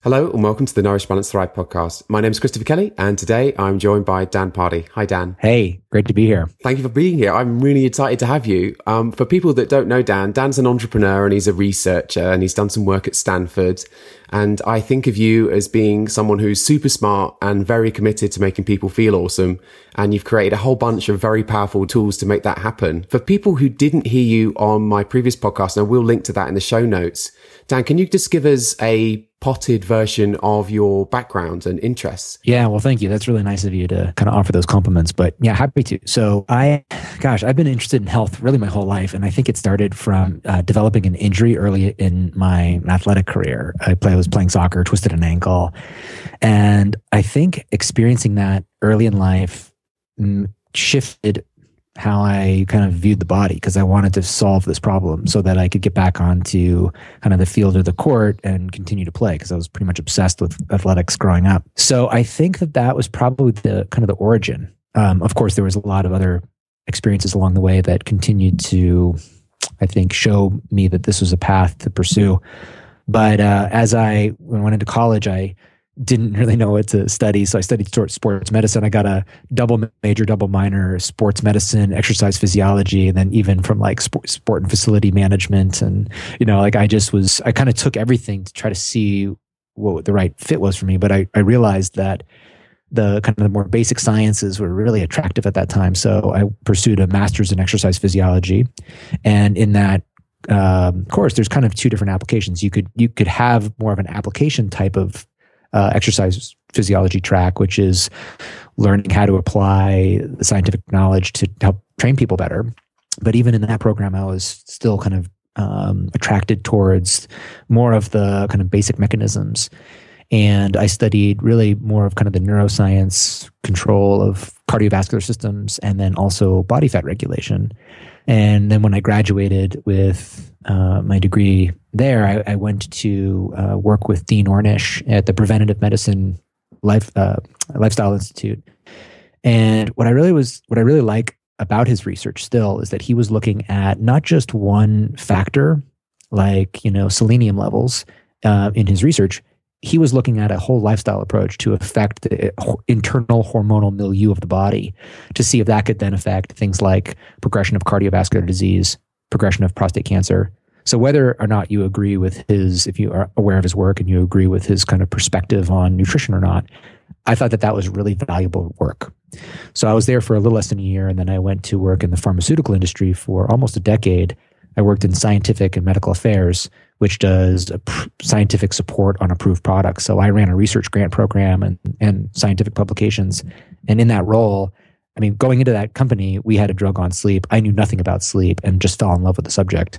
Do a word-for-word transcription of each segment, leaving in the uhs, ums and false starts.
Hello and welcome to the Nourish Balance Thrive podcast. My name is Christopher Kelly and today I'm joined by Dan Pardy. Hi, Dan. Hey, great to be here. Thank you for being here. I'm really excited to have you. Um, for people that don't know Dan, Dan's an entrepreneur and he's a researcher and he's done some work at Stanford. And I think of you as being someone who's super smart and very committed to making people feel awesome. And you've created a whole bunch of very powerful tools to make that happen. For people who didn't hear you on my previous podcast, and I will link to that in the show notes, Dan, can you just give us a potted version of your background and interests? Yeah, well, thank you. That's really nice of you to kind of offer those compliments. But yeah, happy to. So I, gosh, I've been interested in health really my whole life. And I think it started from uh, developing an injury early in my athletic career. I play, I was playing soccer, twisted an ankle. And I think experiencing that early in life mm, shifted how I kind of viewed the body, because I wanted to solve this problem so that I could get back onto kind of the field or the court and continue to play, because I was pretty much obsessed with athletics growing up. So I think that that was probably the kind of the origin. Um, of course, there was a lot of other experiences along the way that continued to, I think, show me that this was a path to pursue. But uh, as I when I went into college, I didn't really know what to study. So I studied sports medicine. I got a double major, double minor, sports medicine, exercise physiology, and then even from like sport, sport and facility management. And, you know, like I just was, I kind of took everything to try to see what the right fit was for me. But I, I realized that the kind of the more basic sciences were really attractive at that time. So I pursued a master's in exercise physiology. And in that um, course, there's kind of two different applications. You could, you could have more of an application type of Uh, exercise physiology track, which is learning how to apply the scientific knowledge to help train people better. But even in that program, I was still kind of um, attracted towards more of the kind of basic mechanisms. And I studied really more of kind of the neuroscience control of cardiovascular systems and then also body fat regulation. And then when I graduated with uh, my degree there, I, I went to uh, work with Dean Ornish at the Preventative Medicine Life uh, Lifestyle Institute. And what I really was, what I really like about his research still is that he was looking at not just one factor, like you know selenium levels uh, in his research. He was looking at a whole lifestyle approach to affect the internal hormonal milieu of the body to see if that could then affect things like progression of cardiovascular disease, progression of prostate cancer. So whether or not you agree with his, if you are aware of his work and you agree with his kind of perspective on nutrition or not, I thought that that was really valuable work. So I was there for a little less than a year, and then I went to work in the pharmaceutical industry for almost a decade. I worked in scientific and medical affairs, which does a pr- scientific support on approved products. So I ran a research grant program and, and scientific publications. And in that role, I mean, going into that company, we had a drug on sleep. I knew nothing about sleep and just fell in love with the subject.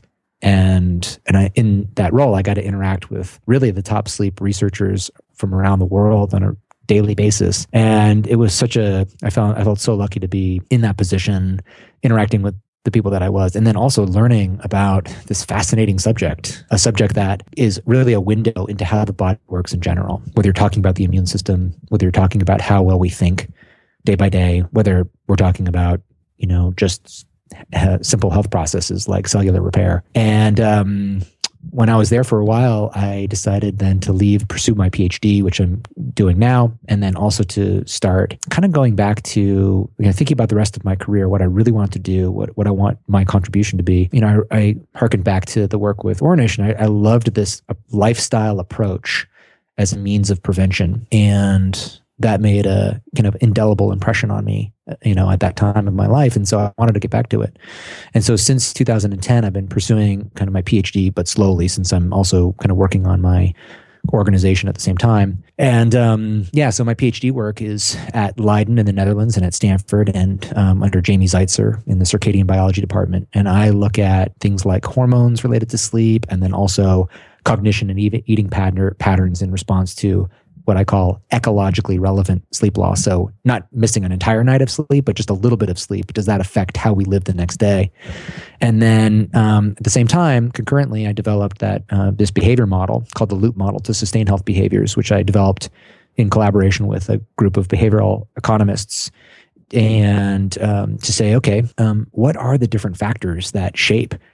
And and I, in that role, I got to interact with really the top sleep researchers from around the world on a daily basis. And it was such a, I felt, I felt so lucky to be in that position, interacting with the people that I was, and then also learning about this fascinating subject, a subject that is really a window into how the body works in general, whether you're talking about the immune system, whether you're talking about how well we think day by day, whether we're talking about, you know, just uh, simple health processes like cellular repair. And um, when I was there for a while, I decided then to leave, pursue my PhD, which I'm doing now, and then also to start kind of going back to, you know, thinking about the rest of my career, what I really want to do, what, what I want my contribution to be. You know, I, I hearkened back to the work with Ornish, and I, I loved this lifestyle approach as a means of prevention. And that made a kind of indelible impression on me, you know, at that time of my life. And so I wanted to get back to it. And so since two thousand ten, I've been pursuing kind of my PhD, but slowly, since I'm also kind of working on my organization at the same time. And um, yeah, so my PhD work is at Leiden in the Netherlands and at Stanford, and um, under Jamie Zeitzer in the circadian biology department. And I look at things like hormones related to sleep, and then also cognition and eating pattern, patterns in response to what I call ecologically relevant sleep loss. So not missing an entire night of sleep, but just a little bit of sleep. Does that affect how we live the next day? And then um, at the same time, concurrently, I developed that uh, this behavior model called the Loop model to sustain health behaviors, which I developed in collaboration with a group of behavioral economists. And um, to say, okay, um, what are the different factors that shape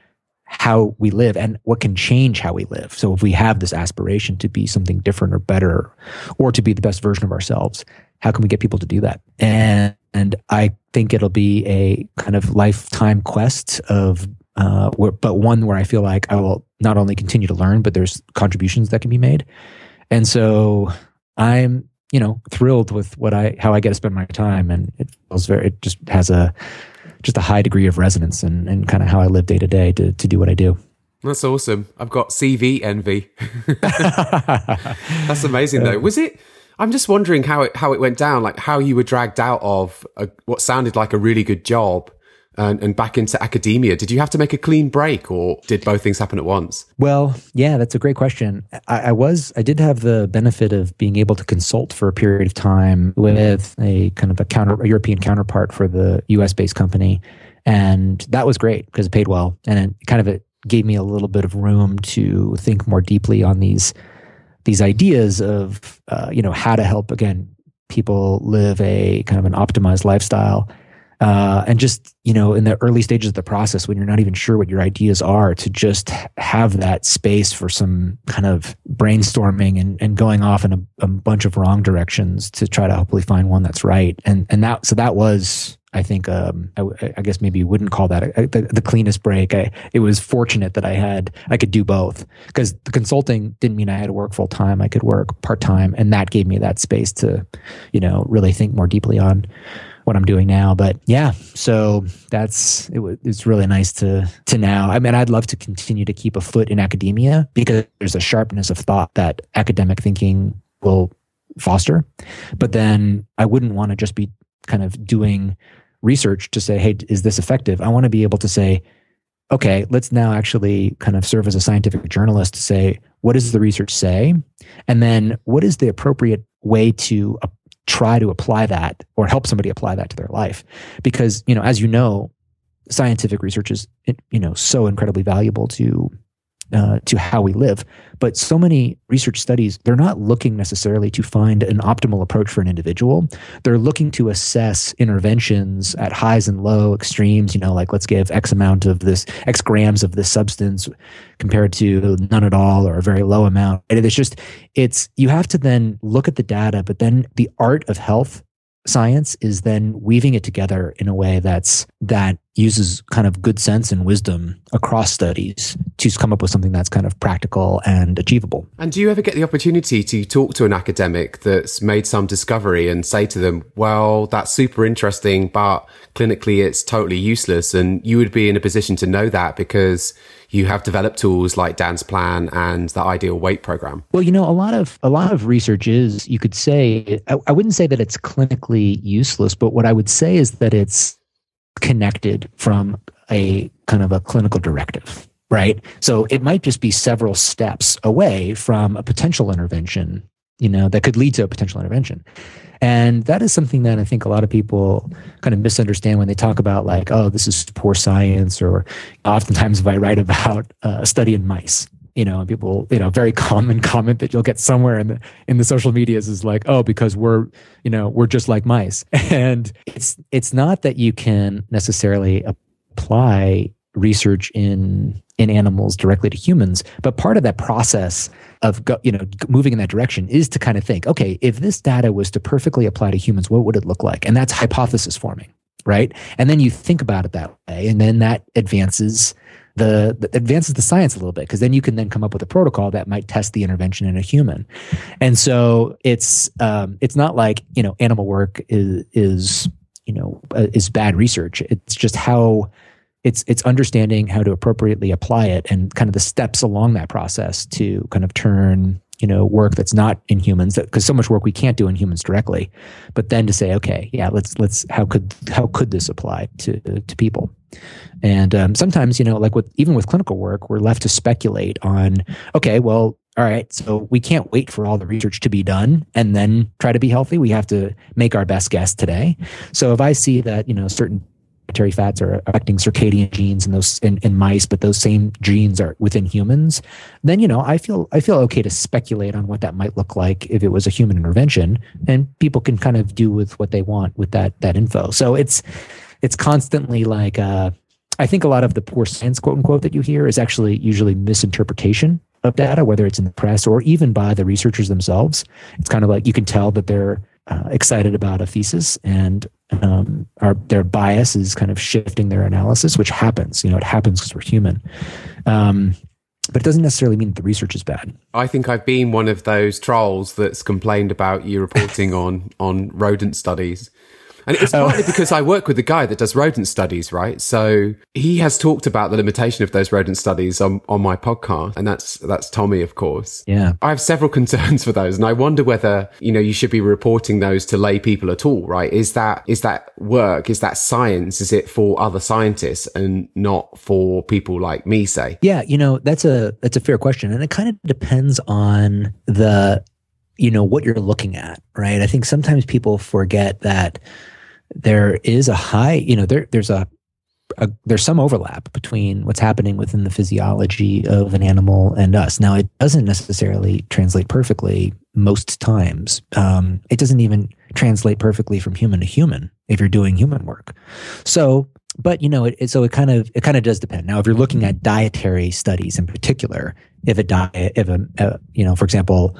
how we live and what can change how we live. So if we have this aspiration to be something different or better, or to be the best version of ourselves, how can we get people to do that? And, and I think it'll be a kind of lifetime quest of, uh, where, but one where I feel like I will not only continue to learn, but there's contributions that can be made. And so I'm, you know, thrilled with what I, how I get to spend my time. And it feels very, it just has a, just a high degree of resonance and, and kind of how I live day to day to to do what I do. That's awesome. I've got C V envy. That's amazing though. Was it, I'm just wondering how it, how it went down, like how you were dragged out of a, what sounded like a really good job and, and back into academia. Did you have to make a clean break, or did both things happen at once? Well, yeah, that's a great question. I, I was, I did have the benefit of being able to consult for a period of time with a kind of a counter, a European counterpart for the U S based company. And that was great because it paid well. And it kind of, it gave me a little bit of room to think more deeply on these, these ideas of, uh, you know, how to help, again, people live a kind of an optimized lifestyle. Uh, and just, you know, in the early stages of the process, when you're not even sure what your ideas are, to just have that space for some kind of brainstorming and, and going off in a, a bunch of wrong directions to try to hopefully find one that's right. And and that, so that was, I think, um, I, I guess maybe you wouldn't call that a, the, the cleanest break. I, it was fortunate that I had, I could do both, because the consulting didn't mean I had to work full time. I could work part time, and that gave me that space to, you know, really think more deeply on what I'm doing now. But yeah, so that's, it was, it's really nice to, to now, I mean, I'd love to continue to keep a foot in academia, because there's a sharpness of thought that academic thinking will foster. But then I wouldn't want to just be kind of doing research to say, hey, is this effective? I want to be able to say, okay, let's now actually kind of serve as a scientific journalist to say, what does the research say? And then what is the appropriate way to uh, try to apply that, or help somebody apply that to their life? Because, you know, as you know, scientific research is, you know, so incredibly valuable to uh, to how we live. But so many research studies, they're not looking necessarily to find an optimal approach for an individual. They're looking to assess interventions at highs and low extremes, you know, like let's give X amount of this, X grams of this substance compared to none at all or a very low amount. And it's just, it's, you have to then look at the data, but then the art of health science is then weaving it together in a way that's, that uses kind of good sense and wisdom across studies to come up with something that's kind of practical and achievable. And do you ever get the opportunity to talk to an academic that's made some discovery and say to them, well, that's super interesting, but clinically it's totally useless, and you would be in a position to know that because you have developed tools like Dan's Plan and the Ideal Weight Program? Well, you know, a lot of a lot of research is, you could say, I, I wouldn't say that it's clinically useless, but what I would say is that it's connected from a kind of a clinical directive, right? So it might just be several steps away from a potential intervention, you know, that could lead to a potential intervention. And that is something that I think a lot of people kind of misunderstand when they talk about, like, oh, this is poor science, or oftentimes if I write about uh, a study in mice, you know, and people, you know, very common comment that you'll get somewhere in the in the social medias is like, oh, because we're, you know, we're just like mice. And it's it's not that you can necessarily apply research in in animals directly to humans, but part of that process of go, you know moving in that direction is to kind of think, okay, if this data was to perfectly apply to humans, what would it look like? And that's hypothesis forming, right? And then you think about it that way, and then that advances the, the advances the science a little bit, because then you can then come up with a protocol that might test the intervention in a human. And so it's um, it's not like, you know, animal work is is you know uh, is bad research. It's just how It's it's understanding how to appropriately apply it, and kind of the steps along that process to kind of turn, you know, work that's not in humans, because so much work we can't do in humans directly, but then to say, okay, yeah, let's let's how could how could this apply to to people? And um, sometimes, you know, like with even with clinical work, we're left to speculate on, okay, well, all right, so we can't wait for all the research to be done and then try to be healthy. We have to make our best guess today. So if I see that, you know, certain dietary fats are affecting circadian genes in those in, in mice, but those same genes are within humans, then, you know, I feel I feel okay to speculate on what that might look like if it was a human intervention, and people can kind of do with what they want with that that info. So it's it's constantly like uh I think a lot of the poor science, quote unquote, that you hear is actually usually misinterpretation of data, whether it's in the press or even by the researchers themselves. It's kind of like you can tell that they're uh, excited about a thesis, and um, our, their bias is kind of shifting their analysis, which happens. You know, it happens because we're human. Um, but it doesn't necessarily mean that the research is bad. I think I've been one of those trolls that's complained about you reporting on on rodent studies. And it's partly because I work with a guy that does rodent studies, right? So he has talked about the limitation of those rodent studies on, on my podcast. And that's, that's Tommy, of course. Yeah. I have several concerns for those. And I wonder whether, you know, you should be reporting those to lay people at all, right? Is that, is that work? Is that science? Is it for other scientists and not for people like me, say? Yeah. You know, that's a, that's a fair question. And it kind of depends on the, you know, what you're looking at, right? I think sometimes people forget that there is a high, you know, there there's a, a there's some overlap between what's happening within the physiology of an animal and us. Now, it doesn't necessarily translate perfectly most times. Um, it doesn't even translate perfectly from human to human if you're doing human work. So, but you know, it, it so it kind of it kind of does depend. Now, if you're looking at dietary studies in particular, if a diet, if a, a you know, for example,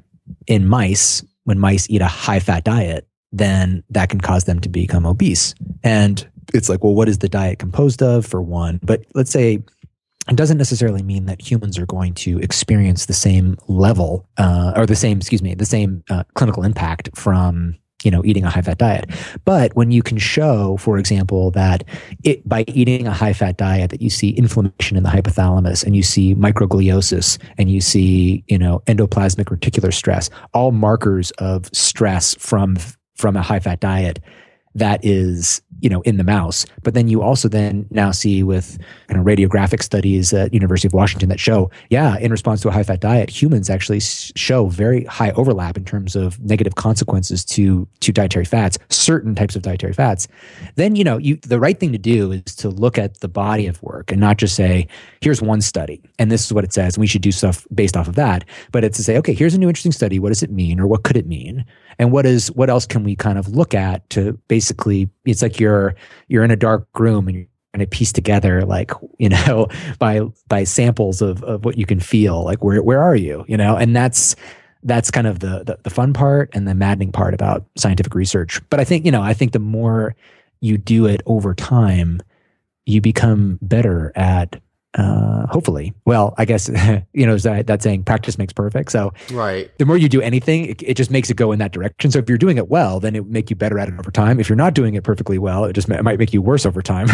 in mice, when mice eat a high fat diet, then that can cause them to become obese. And it's like, well, what is the diet composed of, for one? But let's say it doesn't necessarily mean that humans are going to experience the same level, uh, or the same, excuse me, the same uh, clinical impact from, you know, eating a high fat diet. But when you can show, for example, that it, by eating a high fat diet, that you see inflammation in the hypothalamus, and you see microgliosis, and you see, you know, endoplasmic reticular stress, all markers of stress from from a high fat diet that is, you know, in the mouse. But then you also then now see with, you know, radiographic studies at University of Washington that show, yeah, in response to a high fat diet, humans actually show very high overlap in terms of negative consequences to, to dietary fats, certain types of dietary fats. Then, you know, you, the right thing to do is to look at the body of work and not just say, here's one study and this is what it says, and we should do stuff based off of that. But it's to say, okay, here's a new interesting study. What does it mean, or what could it mean? And what is, what else can we kind of look at to basically, it's like you're, you're in a dark room and you're trying to piece together, like, you know, by, by samples of, of what you can feel, like, where, where are you, you know? And that's, that's kind of the, the, the fun part and the maddening part about scientific research. But I think, you know, I think the more you do it over time, you become better at, uh, hopefully, well, I guess, you know, that, that saying practice makes perfect. So right. The more you do anything, it, it just makes it go in that direction. So if you're doing it well, then it will make you better at it over time. If you're not doing it perfectly well, it just it might make you worse over time.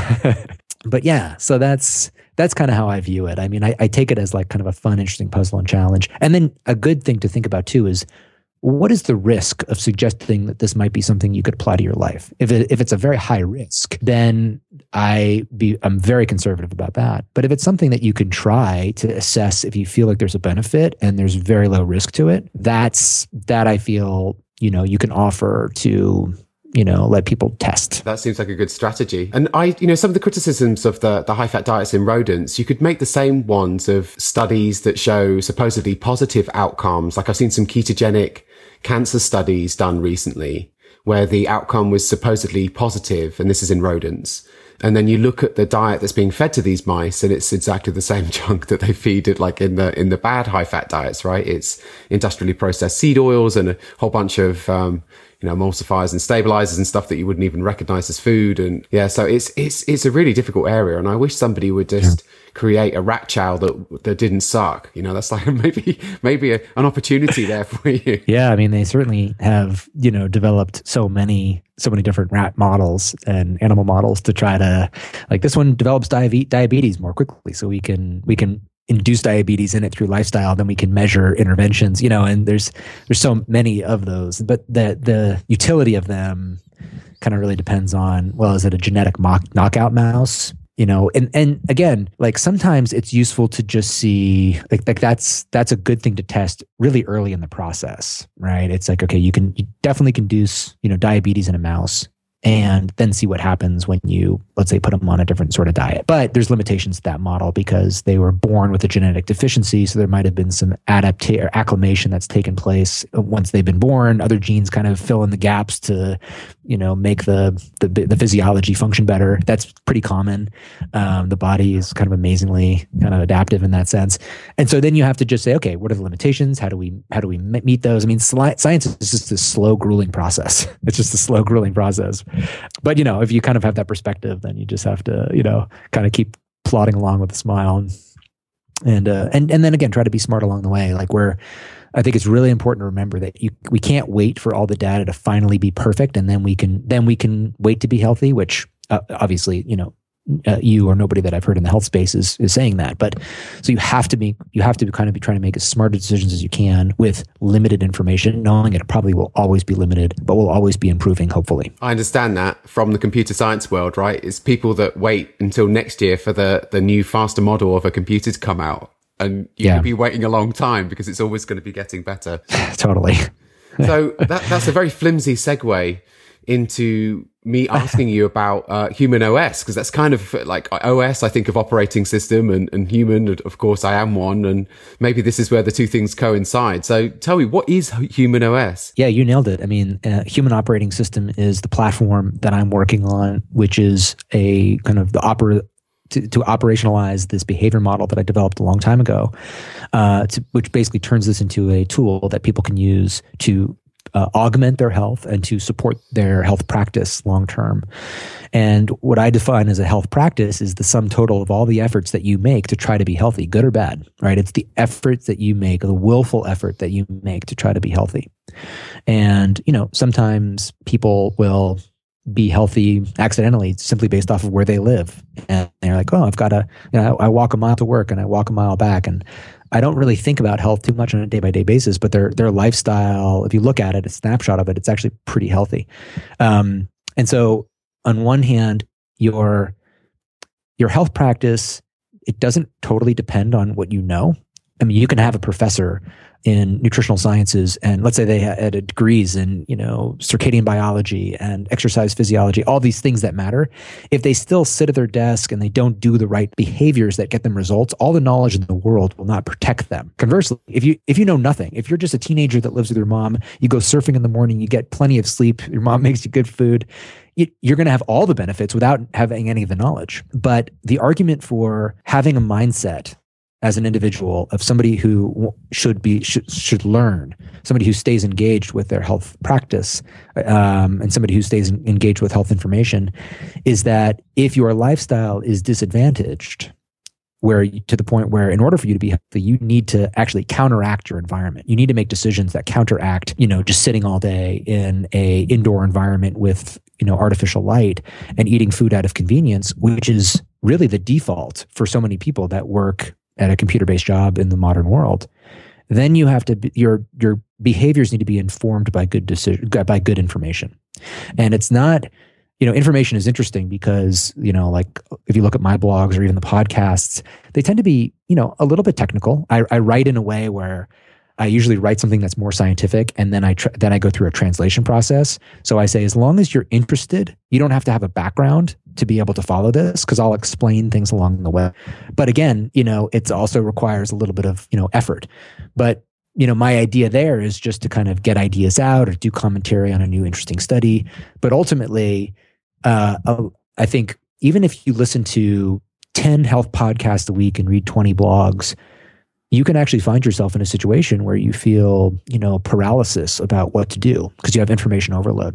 But yeah, so that's, that's kind of how I view it. I mean, I, I take it as like kind of a fun, interesting puzzle and challenge. And then a good thing to think about too is, what is the risk of suggesting that this might be something you could apply to your life? If it, if it's a very high risk, then I be I'm very conservative about that. But if it's something that you can try to assess if you feel like there's a benefit and there's very low risk to it, that's that I feel, you know, you can offer to, you know, let people test. That seems like a good strategy. And I, you know, some of the criticisms of the, the high fat diets in rodents, you could make the same ones of studies that show supposedly positive outcomes. Like I've seen some ketogenic cancer studies done recently where the outcome was supposedly positive, and this is in rodents. And then you look at the diet that's being fed to these mice, and it's exactly the same junk that they feed it, like in the in the bad high fat diets, right? It's industrially processed seed oils and a whole bunch of um, you know, emulsifiers and stabilizers and stuff that you wouldn't even recognize as food. And yeah, so it's it's it's a really difficult area. And I wish somebody would just yeah. create a rat chow that that didn't suck. You know, that's like maybe maybe a, an opportunity there for you. Yeah, I mean, they certainly have, you know, developed so many so many different rat models and animal models to try to, like, this one develops diabetes diabetes more quickly, so we can we can induce diabetes in it through lifestyle. Then we can measure interventions, you know, and there's there's so many of those. But the the utility of them kind of really depends on, well, is it a genetic mock, knockout mouse? You know, and, and again, like sometimes it's useful to just see, like, like that's that's a good thing to test really early in the process, right? It's like, okay, you can you definitely can induce, you know, diabetes in a mouse, and then see what happens when you let's say, put them on a different sort of diet. But there's limitations to that model because they were born with a genetic deficiency. So there might have been some adaptation or acclimation that's taken place once they've been born. Other genes kind of fill in the gaps to, you know, make the the, the physiology function better. That's pretty common. Um, the body is kind of amazingly kind of adaptive in that sense. And so then you have to just say, okay, what are the limitations? How do we how do we meet those? I mean, science is just a slow, grueling process. It's just a slow, grueling process. But, you know, if you kind of have that perspective, then you just have to, you know, kind of keep plodding along with a smile and and uh, and and then again, try to be smart along the way. Like where I think it's really important to remember that you we can't wait for all the data to finally be perfect, and then we can then we can wait to be healthy. Which uh, obviously, you know, uh, you or nobody that I've heard in the health space is is saying that. But so you have to be you have to kind of be trying to make as smart decisions as you can with limited information, knowing it probably will always be limited, but will always be improving, hopefully. I understand that from the computer science world, right? It's people that wait until next year for the the new faster model of a computer to come out. And you yeah. could be waiting a long time because it's always going to be getting better. Totally. So that that's a very flimsy segue into me asking you about uh, human O S, because that's kind of like O S, I think of operating system, and, and human, and of course I am one, and maybe this is where the two things coincide. So tell me, what is human O S? Yeah, you nailed it. I mean, uh, human operating system is the platform that I'm working on, which is a kind of the opera To, to operationalize this behavior model that I developed a long time ago, uh, to, which basically turns this into a tool that people can use to uh, augment their health and to support their health practice long term. And what I define as a health practice is the sum total of all the efforts that you make to try to be healthy, good or bad, right? It's the efforts that you make, the willful effort that you make to try to be healthy. And, you know, sometimes people will be healthy accidentally simply based off of where they live. And they're like, oh, I've got to, you know, I, I walk a mile to work and I walk a mile back. And I don't really think about health too much on a day by day basis, but their, their lifestyle, if you look at it, a snapshot of it, it's actually pretty healthy. Um, and so on one hand, your, your health practice, it doesn't totally depend on what you know. I mean, you can have a professor in nutritional sciences, and let's say they had degrees in, you know, circadian biology and exercise physiology, all these things that matter. If they still sit at their desk and they don't do the right behaviors that get them results, all the knowledge in the world will not protect them. Conversely, if you if you know nothing, if you're just a teenager that lives with your mom, you go surfing in the morning, you get plenty of sleep, your mom makes you good food, you're going to have all the benefits without having any of the knowledge. But the argument for having a mindset as an individual of somebody who should be should, should learn, somebody who stays engaged with their health practice, um, and somebody who stays in, engaged with health information, is that if your lifestyle is disadvantaged, where you, to the point where in order for you to be healthy, you need to actually counteract your environment. You need to make decisions that counteract, you know, just sitting all day in a indoor environment with, you know, artificial light and eating food out of convenience, which is really the default for so many people that work at a computer-based job in the modern world. Then you have to be, your your behaviors need to be informed by good decision by good information. And it's not, you know, information is interesting because, you know, like if you look at my blogs or even the podcasts, they tend to be, you know, a little bit technical. I, I write in a way where I usually write something that's more scientific, and then I tr- then I go through a translation process. So I say, as long as you're interested, you don't have to have a background to be able to follow this, because I'll explain things along the way. But again, you know, it also requires a little bit of, you know, effort. But, you know, my idea there is just to kind of get ideas out or do commentary on a new interesting study. But ultimately, uh, I think even if you listen to ten health podcasts a week and read twenty blogs, you can actually find yourself in a situation where you feel, you know, paralysis about what to do because you have information overload.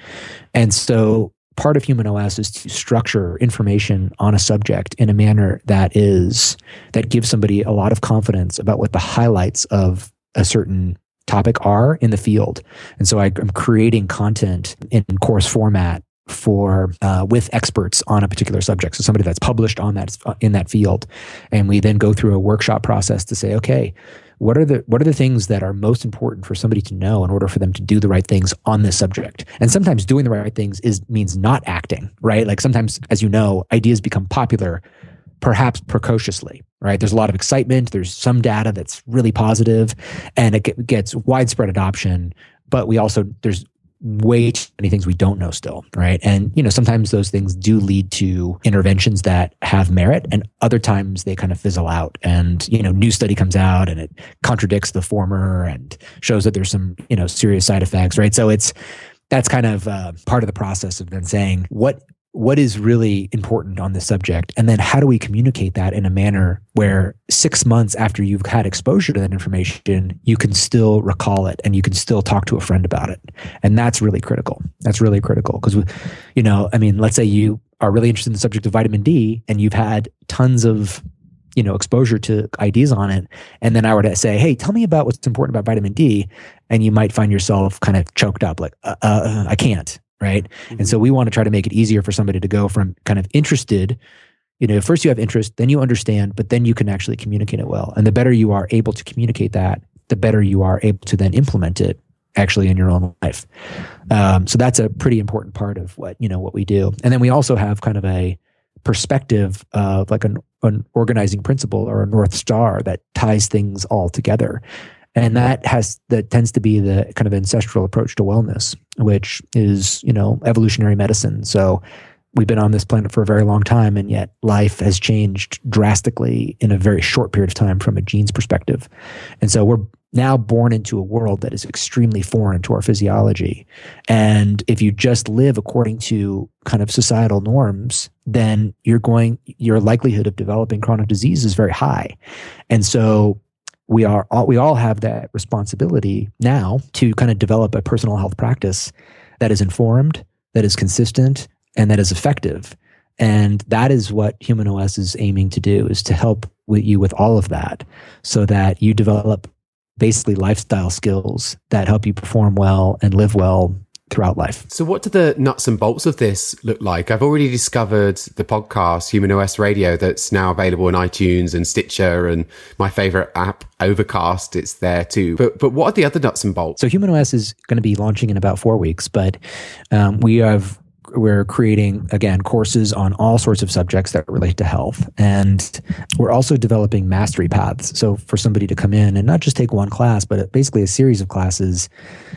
And so part of human O S is to structure information on a subject in a manner that is, that gives somebody a lot of confidence about what the highlights of a certain topic are in the field. And so I, I'm creating content in course format for uh, with experts on a particular subject. So somebody that's published on that in that field, and we then go through a workshop process to say, okay, what are the what are the things that are most important for somebody to know in order for them to do the right things on this subject? And sometimes doing the right things is means not acting, right? Like sometimes, as you know, ideas become popular, perhaps precociously, right? There's a lot of excitement. There's some data that's really positive, and it gets widespread adoption. But we also there's way too many things we don't know still, right? And, you know, sometimes those things do lead to interventions that have merit, and other times they kind of fizzle out. And, you know, new study comes out and it contradicts the former and shows that there's some, you know, serious side effects, right? So it's, that's kind of uh, part of the process of then saying what what is really important on this subject, and then how do we communicate that in a manner where six months after you've had exposure to that information, you can still recall it and you can still talk to a friend about it. And that's really critical. That's really critical because, you know, I mean, let's say you are really interested in the subject of vitamin D and you've had tons of, you know, exposure to ideas on it. And then I were to say, hey, tell me about what's important about vitamin D. And you might find yourself kind of choked up like, uh, uh, I can't. Right. Mm-hmm. And so we want to try to make it easier for somebody to go from kind of interested, you know, first you have interest, then you understand, but then you can actually communicate it well. And the better you are able to communicate that, the better you are able to then implement it actually in your own life. Um, so that's a pretty important part of what, you know, what we do. And then we also have kind of a perspective of like an, an organizing principle or a North Star that ties things all together. And that has that tends to be the kind of ancestral approach to wellness, which is, you know, evolutionary medicine. So we've been on this planet for a very long time, and yet life has changed drastically in a very short period of time from a genes perspective. And so we're now born into a world that is extremely foreign to our physiology. And if you just live according to kind of societal norms, then you're going, your likelihood of developing chronic disease is very high. And so we are all, we all have that responsibility now to kind of develop a personal health practice that is informed, that is consistent, and that is effective. And that is what Human O S is aiming to do, is to help with you with all of that so that you develop basically lifestyle skills that help you perform well and live well throughout life. So what do the nuts and bolts of this look like? I've already discovered the podcast, Human O S Radio, that's now available on iTunes and Stitcher and my favorite app, Overcast. It's there too. But but what are the other nuts and bolts? So Human O S is going to be launching in about four weeks, but um, we have we're creating, again, courses on all sorts of subjects that relate to health. And we're also developing mastery paths. So for somebody to come in and not just take one class, but basically a series of classes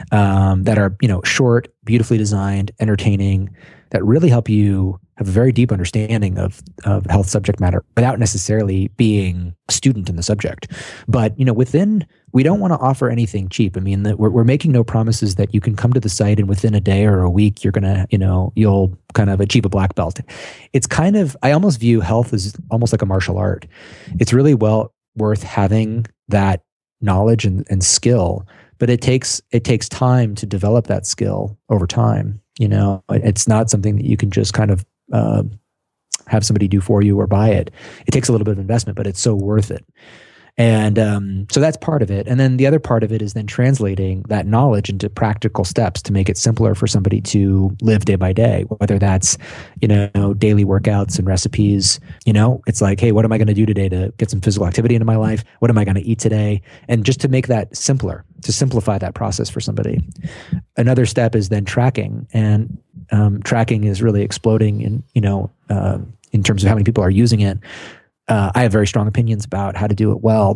um, that are, you know, short, beautifully designed, entertaining, that really help you have a very deep understanding of, of health subject matter without necessarily being a student in the subject. But, you know, within, we don't want to offer anything cheap. I mean, the, we're, we're making no promises that you can come to the site and within a day or a week, you're going to, you know, you'll kind of achieve a black belt. It's kind of, I almost view health as almost like a martial art. It's really well worth having that knowledge and, and skill, but it takes, it takes time to develop that skill over time. You know, it's not something that you can just kind of uh, have somebody do for you or buy it. It takes a little bit of investment, but it's so worth it. And um, so that's part of it. And then the other part of it is then translating that knowledge into practical steps to make it simpler for somebody to live day by day, whether that's, you know, daily workouts and recipes. You know, it's like, hey, what am I going to do today to get some physical activity into my life? What am I going to eat today? And just to make that simpler, to simplify that process for somebody. Another step is then tracking. And um, tracking is really exploding in, you know, uh, in terms of how many people are using it. Uh, I have very strong opinions about how to do it well.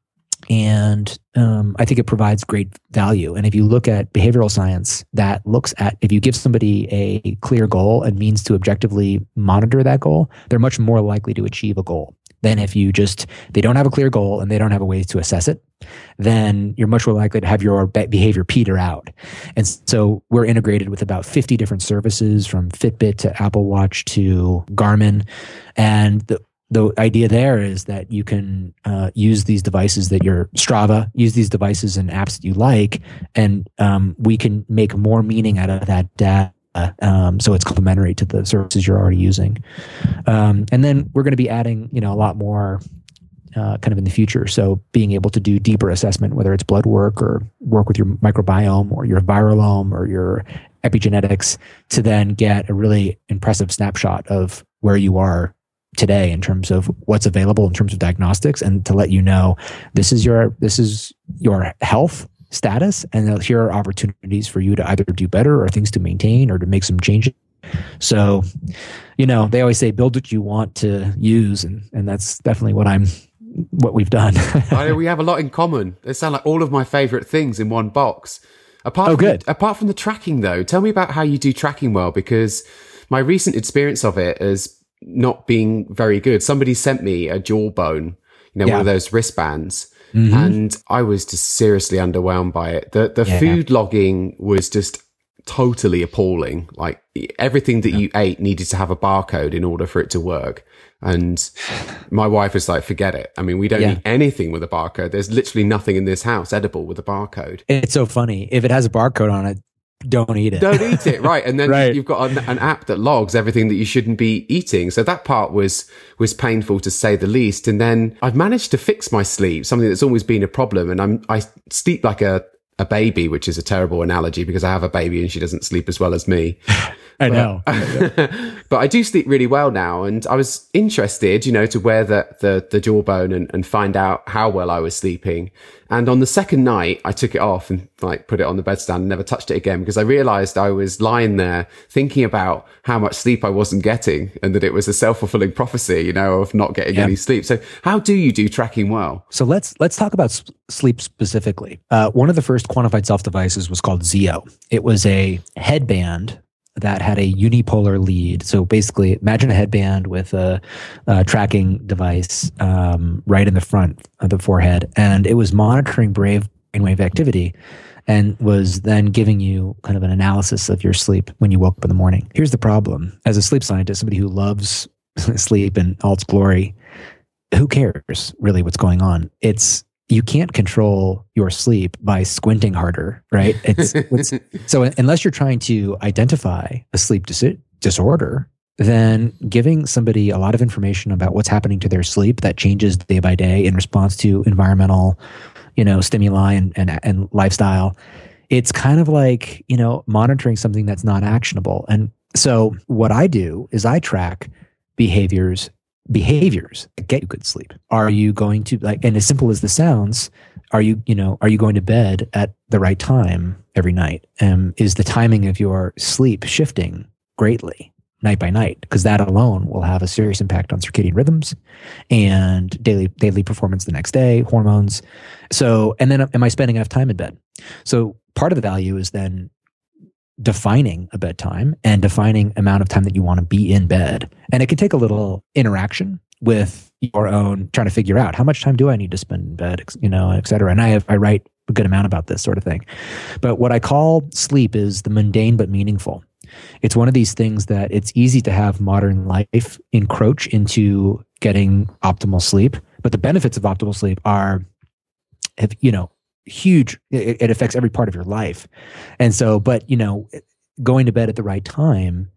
And um, I think it provides great value. And if you look at behavioral science that looks at, if you give somebody a clear goal and means to objectively monitor that goal, they're much more likely to achieve a goal than if you just, they don't have a clear goal and they don't have a way to assess it, then you're much more likely to have your behavior peter out. And so we're integrated with about fifty different services, from Fitbit to Apple Watch to Garmin. And the The idea there is that you can uh, use these devices that you're Strava, use these devices and apps that you like, and um, we can make more meaning out of that data. Um, so it's complementary to the services you're already using. Um, and then we're going to be adding, you know, a lot more uh, kind of in the future. So being able to do deeper assessment, whether it's blood work or work with your microbiome or your viralome or your epigenetics, to then get a really impressive snapshot of where you are today in terms of what's available in terms of diagnostics, and to let you know this is your this is your health status, and here are opportunities for you to either do better or things to maintain or to make some changes. So, you know, they always say build what you want to use, and and that's definitely what I'm what we've done. I know we have a lot in common. They sound like all of my favorite things in one box. Apart Oh, from good. The, apart from the tracking, though, tell me about how you do tracking well, because my recent experience of it is not being very good. Somebody sent me a Jawbone, you know, Yeah. one of those wristbands, Mhm. and I was just seriously underwhelmed by it. The the Yeah. food logging was just totally appalling. Like everything that you ate needed to have a barcode in order for it to work. And my wife was like, forget it. I mean, we don't Yeah. eat anything with a barcode. There's literally nothing in this house edible with a barcode. It's so funny. If it has a barcode on it, don't eat it. Don't eat it, right? And then Right. you've got an, an app that logs everything that you shouldn't be eating. So that part was was painful, to say the least. And then I've managed to fix my sleep, something that's always been a problem. And I'm I sleep like a a baby, which is a terrible analogy because I have a baby and she doesn't sleep as well as me. I But- know. but I do sleep really well now, and I was interested, you know, to wear the the, the Jawbone and, and find out how well I was sleeping. And on the second night, I took it off and like put it on the bedstand and never touched it again, because I realized I was lying there thinking about how much sleep I wasn't getting, and that it was a self-fulfilling prophecy, you know, of not getting Yeah. any sleep. So how do you do tracking well? So let's let's talk about s- sleep specifically. Uh, one of the first quantified self devices was called Zeo. It was a headband that had a unipolar lead. So basically, imagine a headband with a, a tracking device um, right in the front of the forehead, and it was monitoring brave brainwave activity, and was then giving you kind of an analysis of your sleep when you woke up in the morning. Here's the problem: as a sleep scientist, somebody who loves sleep in all its glory, who cares really what's going on? It's you can't control your sleep by squinting harder, right? It's, it's so unless you're trying to identify a sleep dis- disorder, then giving somebody a lot of information about what's happening to their sleep that changes day by day in response to environmental, you know, stimuli and and, and lifestyle, it's kind of like, you know, monitoring something that's not actionable. And so what I do is I track behaviors behaviors that get you good sleep. Are you going to, like, and as simple as this sounds, are you, you know, are you going to bed at the right time every night? Um, is the timing of your sleep shifting greatly night by night? Because that alone will have a serious impact on circadian rhythms and daily daily performance the next day, hormones. So, and then am I spending enough time in bed? So part of the value is then defining a bedtime and defining amount of time that you want to be in bed. And it can take a little interaction with your own trying to figure out how much time do I need to spend in bed, you know, et cetera. And I have, I write a good amount about this sort of thing. But what I call sleep is the mundane but meaningful. It's one of these things that it's easy to have modern life encroach into getting optimal sleep. But the benefits of optimal sleep are, have, you know, huge. It, it affects every part of your life. And so, but, you know, going to bed at the right time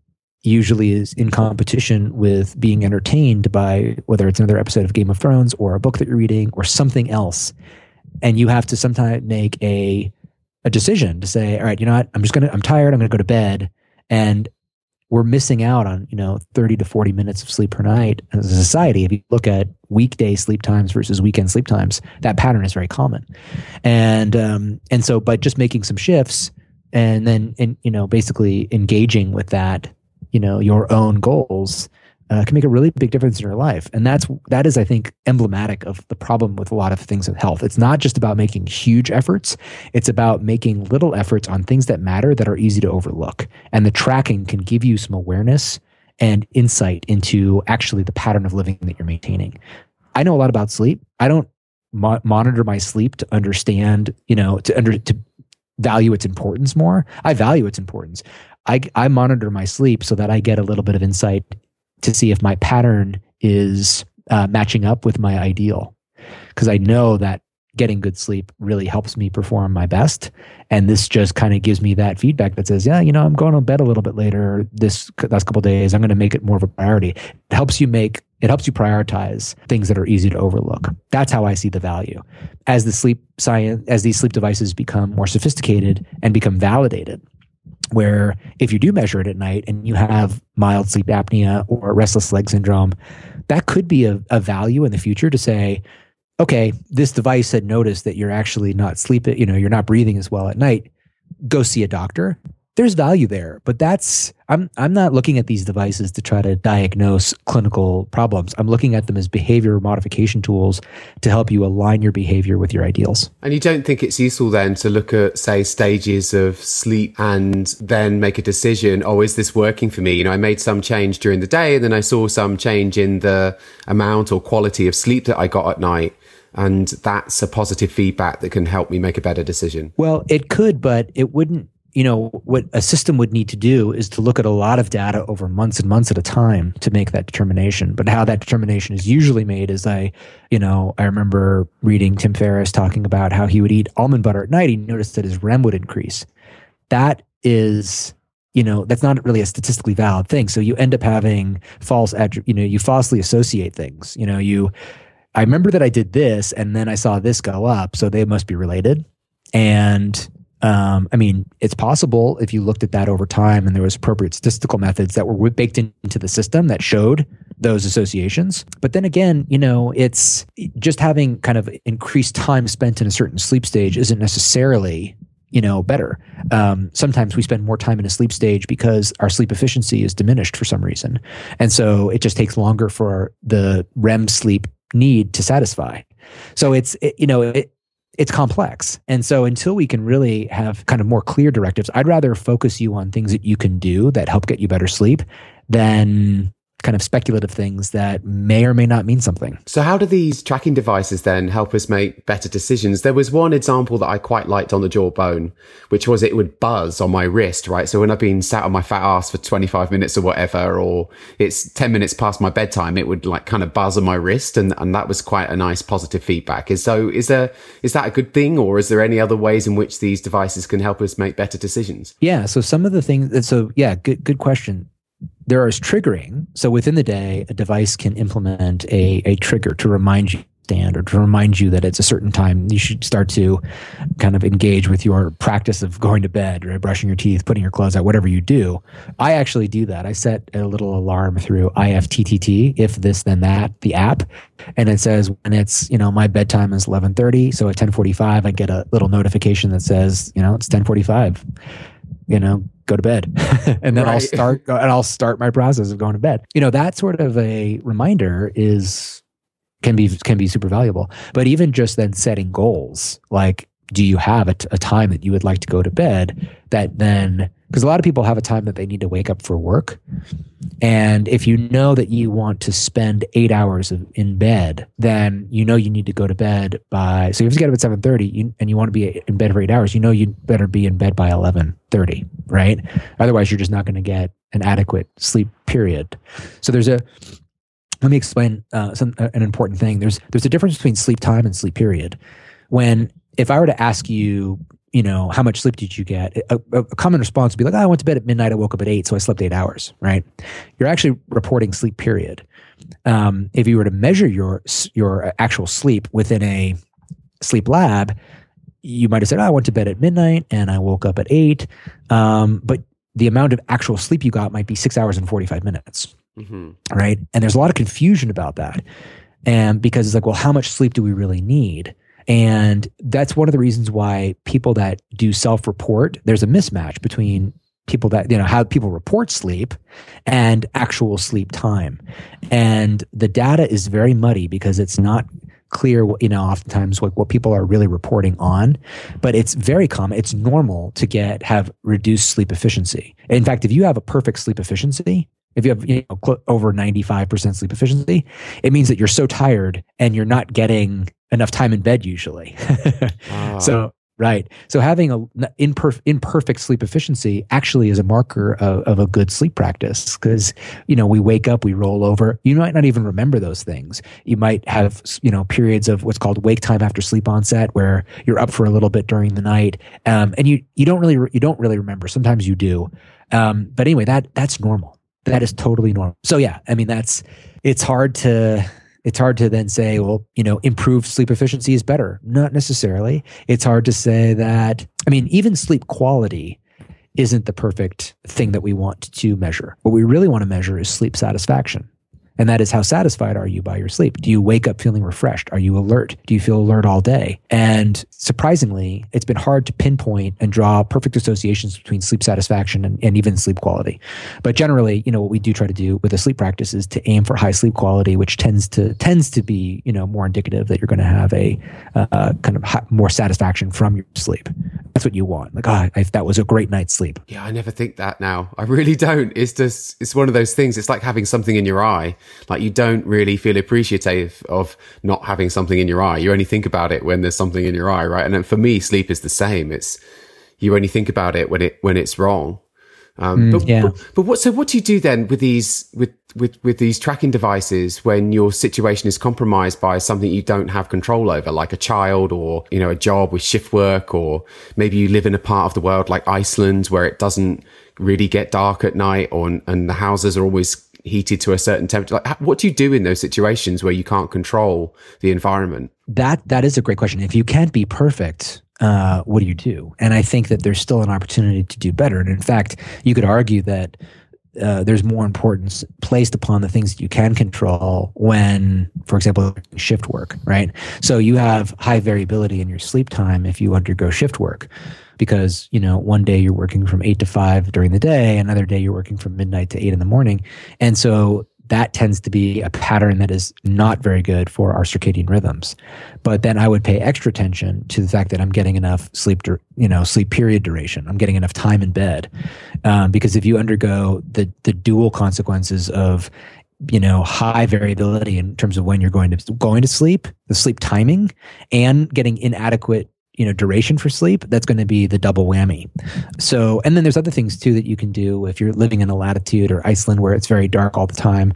usually is in competition with being entertained by whether it's another episode of Game of Thrones or a book that you're reading or something else. And you have to sometimes make a a decision to say, all right, you know what, I'm just going to, I'm tired. I'm going to go to bed. And we're missing out on, you know, thirty to forty minutes of sleep per night as a society. If you look at weekday sleep times versus weekend sleep times, that pattern is very common. And, um, and so by just making some shifts and then, and, you know, basically engaging with that, you know, your own goals, uh, can make a really big difference in your life. And that's, that is, I think, emblematic of the problem with a lot of things with health. It's not just about making huge efforts. It's about making little efforts on things that matter that are easy to overlook. And the tracking can give you some awareness and insight into actually the pattern of living that you're maintaining. I know a lot about sleep. I don't mo- monitor my sleep to understand, you know, to under, to value its importance more. I value its importance. I, I monitor my sleep so that I get a little bit of insight to see if my pattern is uh, matching up with my ideal. Because I know that getting good sleep really helps me perform my best. And this just kind of gives me that feedback that says, yeah, you know, I'm going to bed a little bit later this last couple of days. I'm going to make it more of a priority. It helps you make, it helps you prioritize things that are easy to overlook. That's how I see the value. As the sleep science, as these sleep devices become more sophisticated and become validated, where if you do measure it at night and you have mild sleep apnea or restless leg syndrome, that could be a, a value in the future to say, okay, this device had noticed that you're actually not sleeping, you know, you're not breathing as well at night. Go see a doctor there's value there, but that's I'm I'm not looking at these devices to try to diagnose clinical problems. I'm looking at them as behavior modification tools to help you align your behavior with your ideals. And you don't think it's useful then to look at, say, stages of sleep and then make a decision, oh, is this working for me? You know, I made some change during the day and then I saw some change in the amount or quality of sleep that I got at night. And that's a positive feedback that can help me make a better decision. Well, it could, but it wouldn't. You know, what a system would need to do is to look at a lot of data over months and months at a time to make that determination. But how that determination is usually made is I, you know, I remember reading Tim Ferriss talking about how he would eat almond butter at night. He noticed that his R E M would increase. That is, you know, that's not really a statistically valid thing. So you end up having false, you know, you falsely associate things. You know, you, I remember that I did this and then I saw this go up, so they must be related. And Um, I mean, it's possible if you looked at that over time and there was appropriate statistical methods that were baked in, into the system that showed those associations. But then again, you know, it's just having kind of increased time spent in a certain sleep stage isn't necessarily, you know, better. Um, sometimes we spend more time in a sleep stage because our sleep efficiency is diminished for some reason. And so it just takes longer for the R E M sleep need to satisfy. So it's, it, you know, it, it's complex. And so until we can really have kind of more clear directives, I'd rather focus you on things that you can do that help get you better sleep than kind of speculative things that may or may not mean something. So how do these tracking devices then help us make better decisions? There was one example that I quite liked on the Jawbone, which was it would buzz on my wrist, right? So when I've been sat on my fat ass for twenty-five minutes or whatever, or it's ten minutes past my bedtime, it would like kind of buzz on my wrist. And, and that was quite a nice positive feedback. Is so is there, is that a good thing, or is there any other ways in which these devices can help us make better decisions? Yeah. So some of the things, so yeah, good, good question. There is triggering. So within the day, a device can implement a, a trigger to remind you stand or to remind you that it's a certain time you should start to kind of engage with your practice of going to bed or brushing your teeth, putting your clothes out, whatever you do. I actually do that. I set a little alarm through I F T T T, if this then that, the app, and it says when it's, you know, my bedtime is eleven thirty, so at ten forty-five I get a little notification that says, you know, it's ten forty-five. You know, go to bed. And then right. I'll start and I'll start my process of going to bed. You know, that sort of a reminder is can be can be super valuable. But even just then setting goals, like, do you have a, t- a time that you would like to go to bed that then, because a lot of people have a time that they need to wake up for work. And if you know that you want to spend eight hours of, in bed, then you know you need to go to bed by, so if you get up at seven thirty you, and you want to be in bed for eight hours, you know you better be in bed by eleven thirty, right? Otherwise, you're just not going to get an adequate sleep period. So there's a, let me explain uh, some, uh, an important thing. There's there's a difference between sleep time and sleep period. When, if I were to ask you, you know, how much sleep did you get? A, a common response would be like, oh, I went to bed at midnight, I woke up at eight, so I slept eight hours, right? You're actually reporting sleep period. Um, if you were to measure your your actual sleep within a sleep lab, you might have said, oh, I went to bed at midnight and I woke up at eight. Um, but the amount of actual sleep you got might be six hours and forty-five minutes, mm-hmm. right? And there's a lot of confusion about that. And because it's like, well, how much sleep do we really need? And that's one of the reasons why people that do self-report, there's a mismatch between people that, you know, how people report sleep and actual sleep time. And the data is very muddy because it's not clear, you know, oftentimes what, what people are really reporting on, but it's very common. It's normal to get, have reduced sleep efficiency. In fact, if you have a perfect sleep efficiency, if you have, you know, cl- over ninety-five percent sleep efficiency, it means that you're so tired and you're not getting enough time in bed usually. oh. So, right. So having a imperf- imperfect sleep efficiency actually is a marker of, of a good sleep practice, because, you know, we wake up, we roll over. You might not even remember those things. You might have, you know, periods of what's called wake time after sleep onset, where you're up for a little bit during the night, um, and you you don't really you don't really remember. Sometimes you do, um, but anyway, that that's normal. That is totally normal. So yeah, I mean, that's, it's hard to, it's hard to then say, well, you know, improved sleep efficiency is better. Not necessarily. It's hard to say that, I mean, even sleep quality isn't the perfect thing that we want to measure. What we really want to measure is sleep satisfaction. And that is, how satisfied are you by your sleep? Do you wake up feeling refreshed? Are you alert? Do you feel alert all day? And surprisingly, it's been hard to pinpoint and draw perfect associations between sleep satisfaction and, and even sleep quality. But generally, you know, what we do try to do with a sleep practice is to aim for high sleep quality, which tends to tends to be, you know, more indicative that you're going to have a uh, kind of high, more satisfaction from your sleep. That's what you want. Like, oh, I, that was a great night's sleep. Yeah, I never think that now. I really don't. It's just, it's one of those things. It's like having something in your eye. Like, you don't really feel appreciative of not having something in your eye. You only think about it when there's something in your eye, right? And then for me, sleep is the same. It's, you only think about it when it when it's wrong. Um, Mm, but, yeah. but but what? So what do you do then with these with with with these tracking devices when your situation is compromised by something you don't have control over, like a child, or you know, a job with shift work, or maybe you live in a part of the world like Iceland where it doesn't really get dark at night, or and the houses are always heated to a certain temperature. Like, what do you do in those situations where you can't control the environment? That that is a great question. If you can't be perfect, uh, what do you do? And I think that there's still an opportunity to do better. And in fact, you could argue that uh, there's more importance placed upon the things that you can control when, for example, shift work, right? So you have high variability in your sleep time if you undergo shift work, because, you know, one day you're working from eight to five during the day, another day you're working from midnight to eight in the morning. And so that tends to be a pattern that is not very good for our circadian rhythms. But then I would pay extra attention to the fact that I'm getting enough sleep, you know, sleep period duration. I'm getting enough time in bed, um, because if you undergo the the dual consequences of, you know, high variability in terms of when you're going to going to sleep, the sleep timing, and getting inadequate, you know, duration for sleep, that's going to be the double whammy. So, and then there's other things too that you can do if you're living in a latitude or Iceland where it's very dark all the time.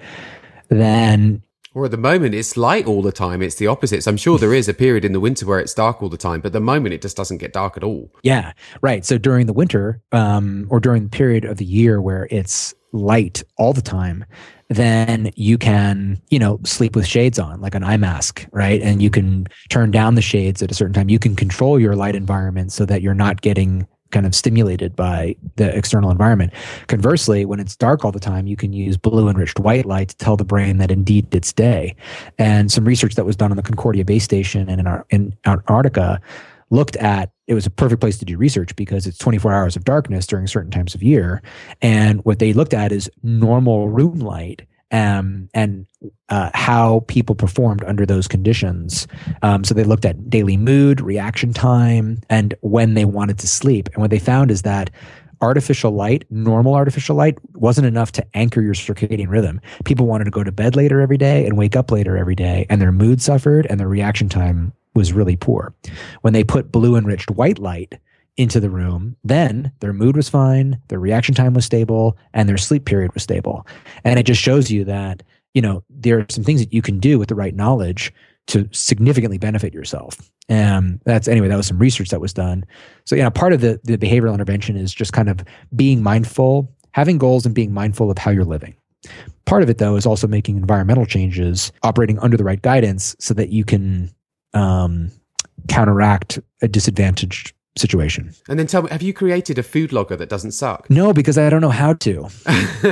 Then, or at the moment it's light all the time. It's the opposite. So I'm sure there is a period in the winter where it's dark all the time, but at the moment it just doesn't get dark at all. Yeah, right. So during the winter, um, or during the period of the year where it's light all the time, then you can, you know, sleep with shades on, like an eye mask, right? And you can turn down the shades at a certain time. You can control your light environment so that you're not getting kind of stimulated by the external environment. Conversely, when it's dark all the time, you can use blue enriched white light to tell the brain that indeed it's day. And some research that was done on the Concordia base station and in, our, in Antarctica looked at, it was a perfect place to do research because it's twenty-four hours of darkness during certain times of year. And what they looked at is normal room light, um, and uh, how people performed under those conditions. Um, so they looked at daily mood, reaction time, and when they wanted to sleep. And what they found is that artificial light, normal artificial light, wasn't enough to anchor your circadian rhythm. People wanted to go to bed later every day and wake up later every day, and their mood suffered and their reaction time was really poor. When they put blue enriched white light into the room, then their mood was fine, their reaction time was stable, and their sleep period was stable. And it just shows you that, you know, there are some things that you can do with the right knowledge to significantly benefit yourself. And that's, anyway, that was some research that was done. So, you know, part of the, the behavioral intervention is just kind of being mindful, having goals and being mindful of how you're living. Part of it, though, is also making environmental changes, operating under the right guidance so that you can um, counteract a disadvantaged situation. And then tell me, have you created a food logger that doesn't suck? No, because I don't know how to. Do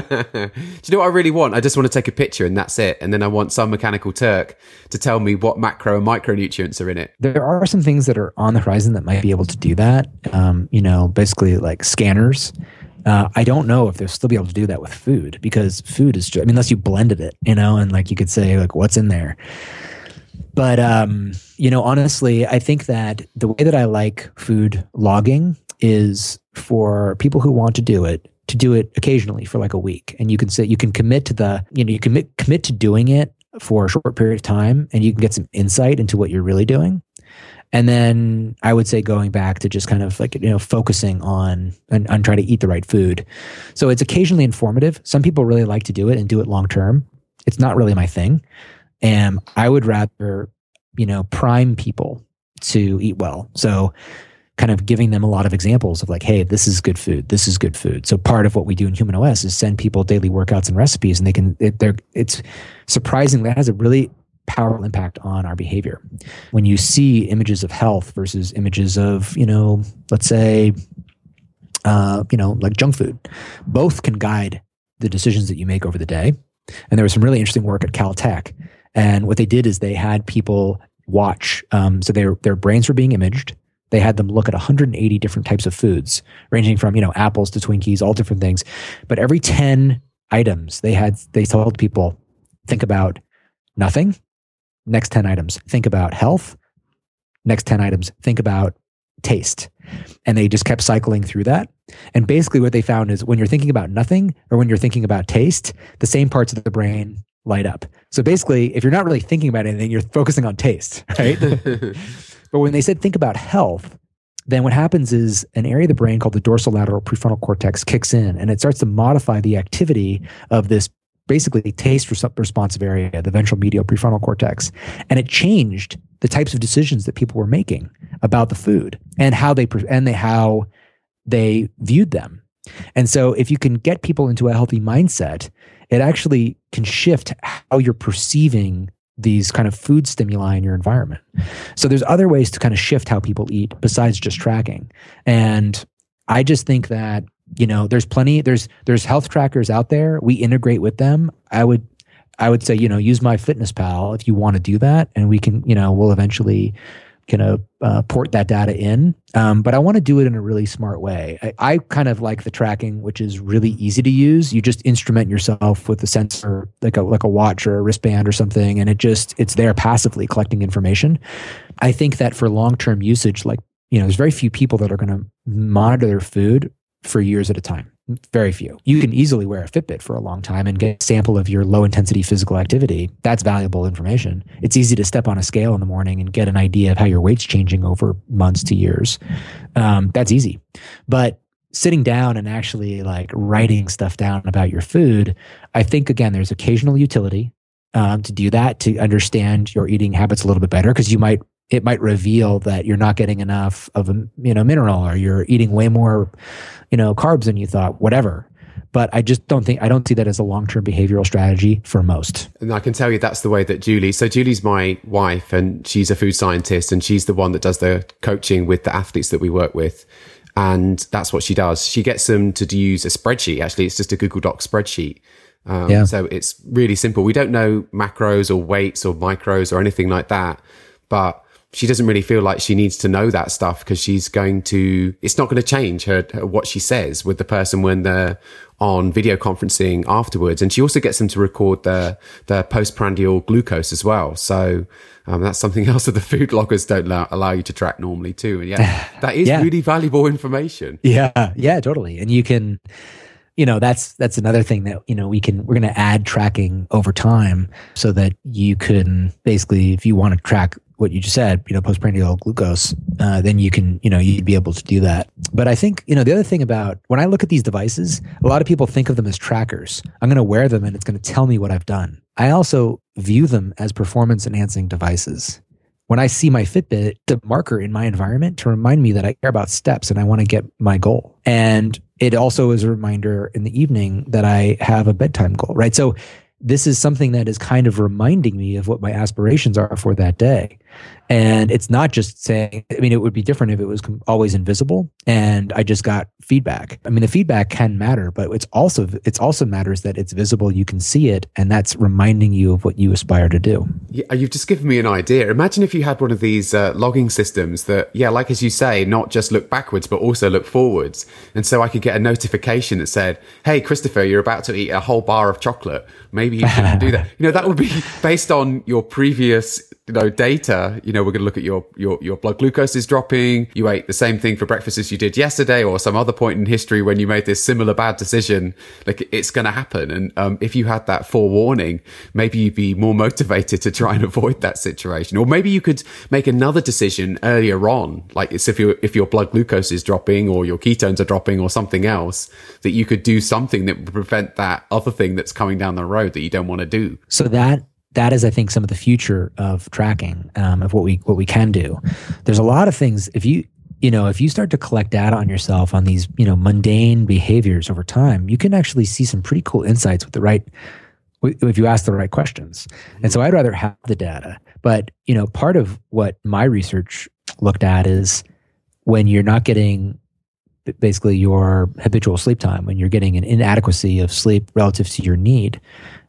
you know what I really want? I just want to take a picture and that's it. And then I want some mechanical Turk to tell me what macro and micronutrients are in it. There are some things that are on the horizon that might be able to do that. Um, you know, basically like scanners. Uh, I don't know if they'll still be able to do that with food, because food is just, I mean, unless you blended it, you know, and like you could say like what's in there. But, um, you know, honestly, I think that the way that I like food logging is for people who want to do it, to do it occasionally for like a week. And you can say, you can commit to the, you know, you commit, commit to doing it for a short period of time, and you can get some insight into what you're really doing. And then I would say going back to just kind of like, you know, focusing on, on, on trying to eat the right food. So it's occasionally informative. Some people really like to do it and do it long term. It's not really my thing. And I would rather, you know, prime people to eat well. So kind of giving them a lot of examples of like, hey, this is good food. This is good food. So part of what we do in Human O S is send people daily workouts and recipes, and they can, it, they're, it's surprising that has a really powerful impact on our behavior. When you see images of health versus images of, you know, let's say, uh, you know, like junk food, both can guide the decisions that you make over the day. And there was some really interesting work at Caltech. And what they did is they had people watch. Um, so their their brains were being imaged. They had them look at one hundred eighty different types of foods, ranging from, you know, apples to Twinkies, all different things. But every ten items, they had they told people, think about nothing. Next ten items, think about health. Next ten items, think about taste. And they just kept cycling through that. And basically what they found is when you're thinking about nothing or when you're thinking about taste, the same parts of the brain light up. So basically, if you're not really thinking about anything, you're focusing on taste, right? But when they said think about health, then what happens is an area of the brain called the dorsolateral prefrontal cortex kicks in, and it starts to modify the activity of this basically taste responsive area, the ventral medial prefrontal cortex. And it changed the types of decisions that people were making about the food and how they and they, how they viewed them. And so if you can get people into a healthy mindset, it actually can shift how you're perceiving these kind of food stimuli in your environment. So there's other ways to kind of shift how people eat besides just tracking. And I just think that, you know, there's plenty, there's, there's health trackers out there. We integrate with them. I would, I would say, you know, use MyFitnessPal if you want to do that. And we can, you know, we'll eventually kind of uh, port that data in. Um, but I want to do it in a really smart way. I, I kind of like the tracking, which is really easy to use. You just instrument yourself with a sensor, like a like a watch or a wristband or something, and it just it's there passively collecting information. I think that for long-term usage, like, you know, there's very few people that are going to monitor their food for years at a time. Very few. You can easily wear a Fitbit for a long time and get a sample of your low intensity physical activity. That's valuable information. It's easy to step on a scale in the morning and get an idea of how your weight's changing over months to years. Um, that's easy. But sitting down and actually like writing stuff down about your food, I think, again, there's occasional utility um, to do that, to understand your eating habits a little bit better, because you might it might reveal that you're not getting enough of a, you know, mineral, or you're eating way more, you know, carbs than you thought, whatever. But I just don't think, I don't see that as a long-term behavioral strategy for most. And I can tell you that's the way that Julie, so Julie's my wife and she's a food scientist and she's the one that does the coaching with the athletes that we work with. And that's what she does. She gets them to use a spreadsheet. Actually, it's just a Google Doc spreadsheet. Um, yeah. So it's really simple. We don't know macros or weights or micros or anything like that, but she doesn't really feel like she needs to know that stuff because she's going to, it's not going to change her, her, what she says with the person when they're on video conferencing afterwards. And she also gets them to record their, their postprandial glucose as well. So um, that's something else that the food loggers don't allow, allow you to track normally too. And yeah, that is yeah. really valuable information. Yeah, yeah, totally. And you can, you know, that's, that's another thing that, you know, we can, we're going to add tracking over time so that you can basically, if you want to track what you just said, you know, postprandial glucose, uh, then you can, you know, you'd be able to do that. But I think, you know, the other thing about when I look at these devices, a lot of people think of them as trackers. I'm going to wear them and it's going to tell me what I've done. I also view them as performance enhancing devices. When I see my Fitbit, the marker in my environment to remind me that I care about steps and I want to get my goal. And it also is a reminder in the evening that I have a bedtime goal, right? So this is something that is kind of reminding me of what my aspirations are for that day. And it's not just saying, I mean, it would be different if it was always invisible and I just got feedback. I mean, the feedback can matter, but it's also, it's also matters that it's visible, you can see it, and that's reminding you of what you aspire to do. Yeah, you've just given me an idea. Imagine if you had one of these uh, logging systems that, yeah, like as you say, not just look backwards, but also look forwards. And so I could get a notification that said, hey, Christopher, you're about to eat a whole bar of chocolate. Maybe you shouldn't do that. You know, that would be based on your previous, you know, data. You know, we're going to look at your, your, your blood glucose is dropping. You ate the same thing for breakfast as you did yesterday or some other point in history when you made this similar bad decision. Like, it's going to happen. And um, if you had that forewarning, maybe you'd be more motivated to try and avoid that situation. Or maybe you could make another decision earlier on. Like, it's if your, if your blood glucose is dropping or your ketones are dropping or something else, that you could do something that would prevent that other thing that's coming down the road that you don't want to do. So that that is, I think, some of the future of tracking, um, of what we what we can do. There's a lot of things. If you you know if you start to collect data on yourself on these you know mundane behaviors over time, you can actually see some pretty cool insights with the right if you ask the right questions. And so I'd rather have the data. But you know, part of what my research looked at is when you're not getting basically your habitual sleep time, when you're getting an inadequacy of sleep relative to your need.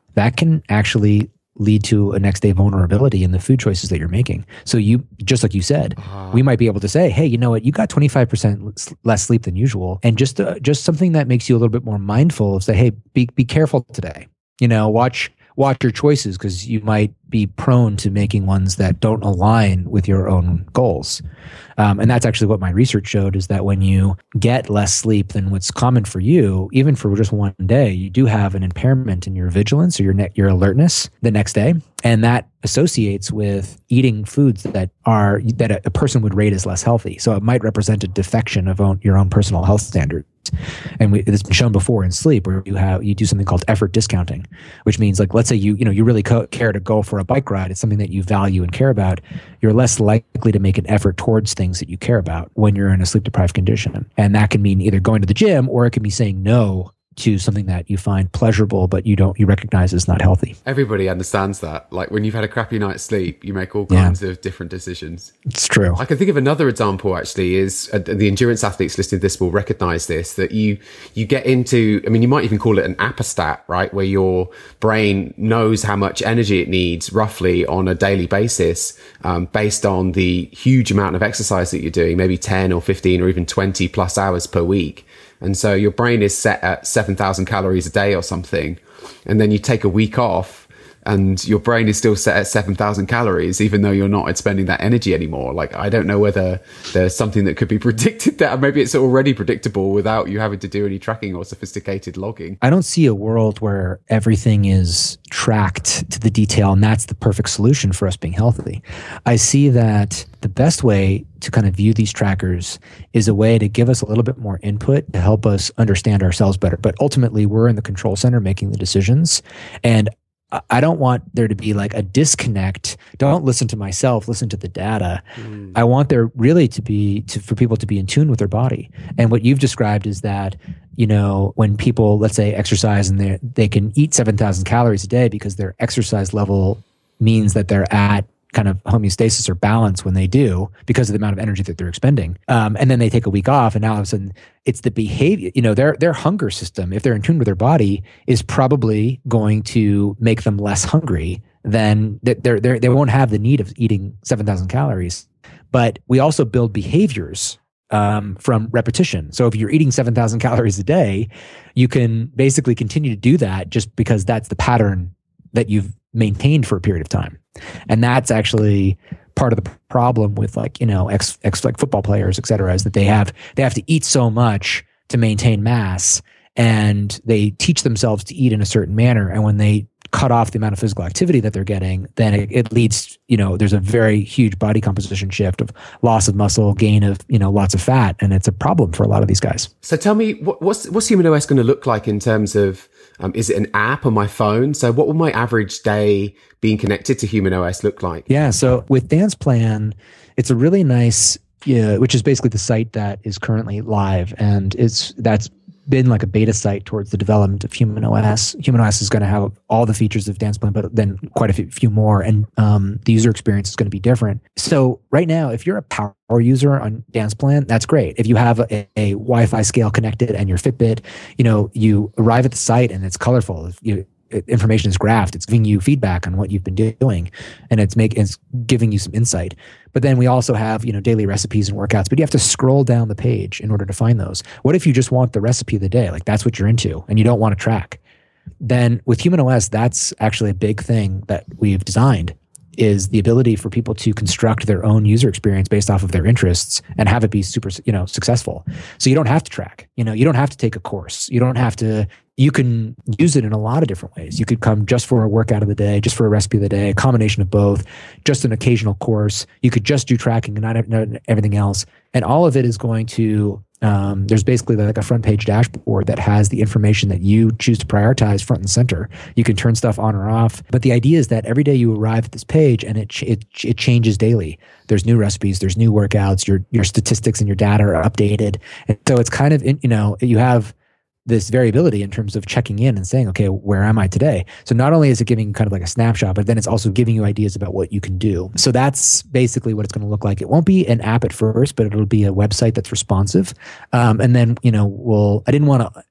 that can actually lead to a next day vulnerability in the food choices that you're making. So you, just like you said, uh, we might be able to say, hey, you know what, you got twenty-five percent less sleep than usual. And just, uh, just something that makes you a little bit more mindful of say, hey, be, be careful today, you know, watch, watch your choices because you might be prone to making ones that don't align with your own goals. Um, and that's actually what my research showed is that when you get less sleep than what's common for you, even for just one day, you do have an impairment in your vigilance or your ne- your alertness the next day. And that associates with eating foods that are that a, a person would rate as less healthy. So it might represent a defection of own, your own personal health standards. And we, it's been shown before in sleep where you have you do something called effort discounting, which means like let's say you you know you really co- care to go for a bike ride. It's something that you value and care about. You're less likely to make an effort towards things that you care about when you're in a sleep deprived condition, and that can mean either going to the gym or it can be saying no to something that you find pleasurable but you don't you recognize is not healthy. Everybody understands that. Like when you've had a crappy night's sleep, you make all kinds yeah. of different decisions. It's true. I can think of another example actually is uh, the endurance athletes listening to this will recognize this, that you you get into, I mean, you might even call it an apostat, right? Where your brain knows how much energy it needs roughly on a daily basis um, based on the huge amount of exercise that you're doing, maybe ten or fifteen or even twenty plus hours per week. And so your brain is set at seven thousand calories a day or something. And then you take a week off and your brain is still set at seven thousand calories, even though you're not expending that energy anymore. Like, I don't know whether there's something that could be predicted that maybe it's already predictable without you having to do any tracking or sophisticated logging. I don't see a world where everything is tracked to the detail and that's the perfect solution for us being healthy. I see that the best way to kind of view these trackers is a way to give us a little bit more input to help us understand ourselves better. But ultimately, we're in the control center making the decisions. And I don't want there to be like a disconnect. Don't listen to myself, listen to the data. Mm. I want there really to be, to, for people to be in tune with their body. And what you've described is that, you know, when people, let's say, exercise and they they can eat seven thousand calories a day because their exercise level means that they're at kind of homeostasis or balance when they do because of the amount of energy that they're expending. Um, and then they take a week off and now all of a sudden it's the behavior, you know, their, their hunger system, if they're in tune with their body, is probably going to make them less hungry than they're, they're, they won't have the need of eating seven thousand calories. But we also build behaviors um, from repetition. So if you're eating seven thousand calories a day, you can basically continue to do that just because that's the pattern that you've maintained for a period of time. And that's actually part of the problem with like, you know, ex, ex like football players, et cetera, is that they have, they have to eat so much to maintain mass and they teach themselves to eat in a certain manner. And when they cut off the amount of physical activity that they're getting, then it, it leads, you know, there's a very huge body composition shift of loss of muscle, gain of, you know, lots of fat. And it's a problem for a lot of these guys. So tell me, what, what's, what's HumanOS going to look like in terms of, um, is it an app on my phone? So what will my average day being connected to HumanOS look like? Yeah. So with Dan's plan, it's a really nice, yeah, which is basically the site that is currently live. And it's, that's been like a beta site towards the development of HumanOS. HumanOS is going to have all the features of Dan's plan, but then quite a few, few more. And um, the user experience is going to be different. So right now, if you're a power user on Dan's plan, that's great. If you have a, a Wi-Fi scale connected and your Fitbit, you know, you arrive at the site and it's colorful. If you, information is graphed. It's giving you feedback on what you've been doing, and it's making it's giving you some insight. But then we also have, you know, daily recipes and workouts, but you have to scroll down the page in order to find those. What if you just want the recipe of the day? Like that's what you're into and you don't want to track. Then with HumanOS, that's actually a big thing that we've designed, is the ability for people to construct their own user experience based off of their interests and have it be super, you know, successful. So you don't have to track, you know, you don't have to take a course. You don't have to, you can use it in a lot of different ways. You could come just for a workout of the day, just for a recipe of the day, a combination of both, just an occasional course. You could just do tracking and not, not everything else. And all of it is going to, um, there's basically like a front page dashboard that has the information that you choose to prioritize front and center. You can turn stuff on or off. But the idea is that every day you arrive at this page and it, it, it changes daily. There's new recipes, there's new workouts, your, your statistics and your data are updated. And so it's kind of, you know, you have this variability in terms of checking in and saying, okay, where am I today? So not only is it giving kind of like a snapshot, but then it's also giving you ideas about what you can do. So that's basically what it's going to look like. It won't be an app at first, but it'll be a website that's responsive. Um, and then, you know, we'll, I didn't want to, it,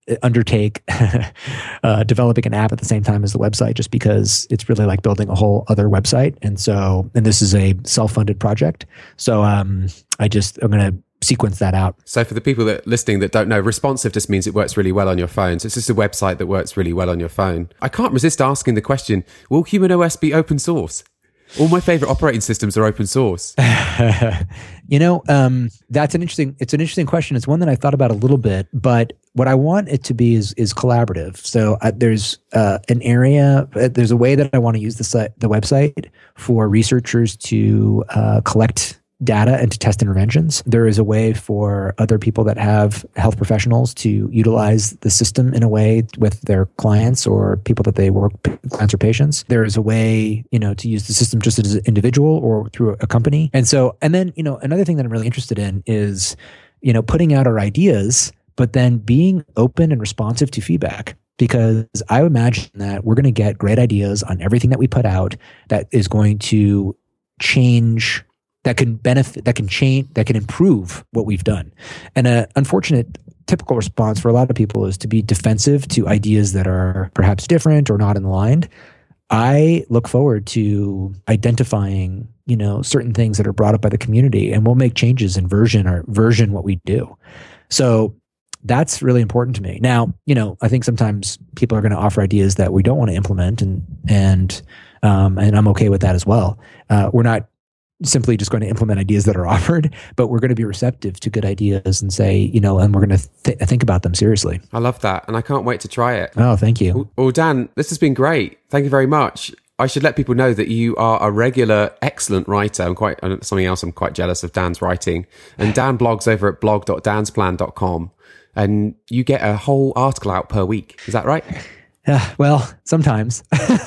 undertake uh, developing an app at the same time as the website, just because it's really like building a whole other website. And so, and this is a self-funded project. So um, I just, I'm going to sequence that out. So for the people that listening that don't know, responsive just means it works really well on your phone. So it's just a website that works really well on your phone. I can't resist asking the question, will HumanOS be open source? All my favorite operating systems are open source. you know, um, that's an interesting, it's an interesting question. It's one that I thought about a little bit, but what I want it to be is, is collaborative. So uh, there's uh, an area, uh, there's a way that I want to use the site, the website for researchers to uh, collect data and to test interventions. There is a way for other people that have health professionals to utilize the system in a way with their clients or people that they work, clients or patients. There is a way, you know, to use the system just as an individual or through a company. And so, and then, you know, another thing that I'm really interested in is, you know, putting out our ideas, but then being open and responsive to feedback. Because I imagine that we're going to get great ideas on everything that we put out that is going to change, that can benefit, that can change, that can improve what we've done. And an unfortunate typical response for a lot of people is to be defensive to ideas that are perhaps different or not aligned. I look forward to identifying, you know, certain things that are brought up by the community, and we'll make changes in version or version what we do. So that's really important to me. Now, you know, I think sometimes people are going to offer ideas that we don't want to implement, and and um, and I'm okay with that as well. Uh, we're not simply just going to implement ideas that are offered, but we're going to be receptive to good ideas and say, you know, and we're going to th- think about them seriously. I love that. And I can't wait to try it. Oh, thank you. Well, well, Dan, this has been great. Thank you very much. I should let people know that you are a regular, excellent writer. I'm quite, uh, something else I'm quite jealous of Dan's writing. And Dan blogs over at blog dot dans plan dot com. And you get a whole article out per week. Is that right? Yeah, well, sometimes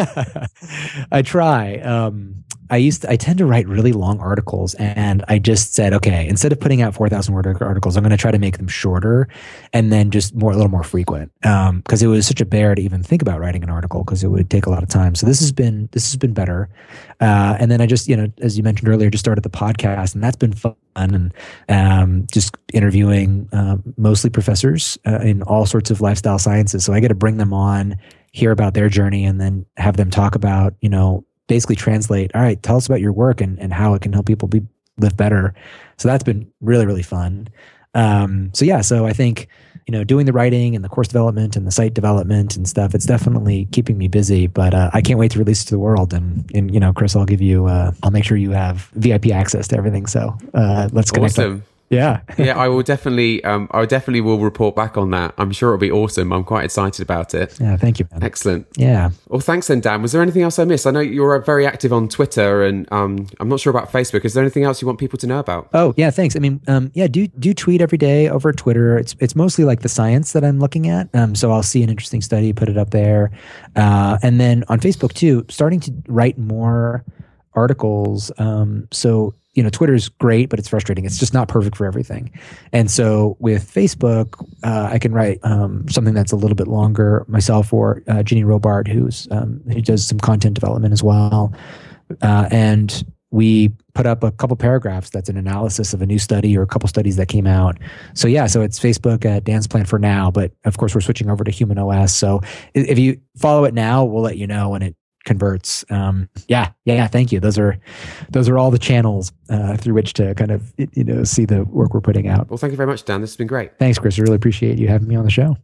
I try. Um, I used to, I tend to write really long articles, and I just said, okay, instead of putting out four thousand word articles, I'm going to try to make them shorter and then just more, a little more frequent. Um, cause it was such a bear to even think about writing an article, cause it would take a lot of time. So this has been, this has been better. Uh, and then I just, you know, as you mentioned earlier, just started the podcast, and that's been fun. And um, just interviewing uh, mostly professors uh, in all sorts of lifestyle sciences. So I get to bring them on, hear about their journey, and then have them talk about, you know, basically translate, all right, tell us about your work and, and how it can help people be live better. So that's been really, really fun. Um, so yeah, so I think, you know, doing the writing and the course development and the site development and stuff, it's definitely keeping me busy, but uh, I can't wait to release it to the world. And, and you know, Chris, I'll give you, uh, I'll make sure you have V I P access to everything. So uh, let's connect. Awesome. Up. Yeah. yeah, I will definitely, um, I definitely will report back on that. I'm sure it'll be awesome. I'm quite excited about it. Yeah, thank you, man. Excellent. Yeah. Well, thanks then, Dan. Was there anything else I missed? I know you're very active on Twitter, and um, I'm not sure about Facebook. Is there anything else you want people to know about? Oh, yeah, thanks. I mean, um, yeah, do do tweet every day over Twitter. It's it's mostly like the science that I'm looking at. Um, so I'll see an interesting study, put it up there. Uh, and then on Facebook too, starting to write more articles. Um, so you know, Twitter is great, but it's frustrating. It's just not perfect for everything. And so with Facebook, uh, I can write um, something that's a little bit longer myself, or uh, Ginny Robart, who's um, who does some content development as well. Uh, and we put up a couple paragraphs that's an analysis of a new study or a couple studies that came out. So yeah, so it's Facebook at Dan's Plan for now, but of course we're switching over to HumanOS. So if you follow it now, we'll let you know when it converts. Um, yeah, yeah, yeah. Thank you. Those are, those are all the channels uh, through which to kind of, you know, see the work we're putting out. Well, thank you very much, Dan. This has been great. Thanks, Chris. I really appreciate you having me on the show.